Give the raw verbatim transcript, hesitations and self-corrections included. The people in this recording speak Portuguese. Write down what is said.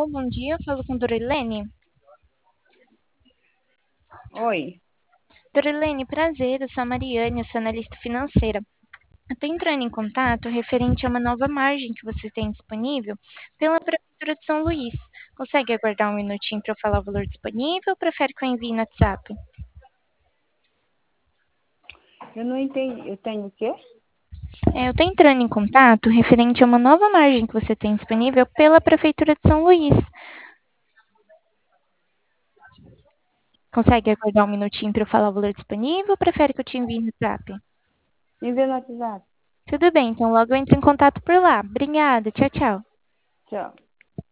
Alô, bom dia. Eu falo com Dorilene. Oi. Dorilene, prazer. Eu sou a Mariane, eu sou analista financeira. Eu estou entrando em contato referente a uma nova margem que vocês têm disponível pela Prefeitura de São Luís. Consegue aguardar um minutinho para eu falar o valor disponível ou prefere que eu envie no WhatsApp? Eu não entendi. Eu tenho o quê? É, eu estou entrando em contato referente a uma nova margem que você tem disponível pela Prefeitura de São Luís. Consegue aguardar um minutinho para eu falar o valor disponível ou prefere que eu te envie no WhatsApp? Envia no WhatsApp. Tudo bem, então logo eu entro em contato por lá. Obrigada, tchau, tchau. Tchau.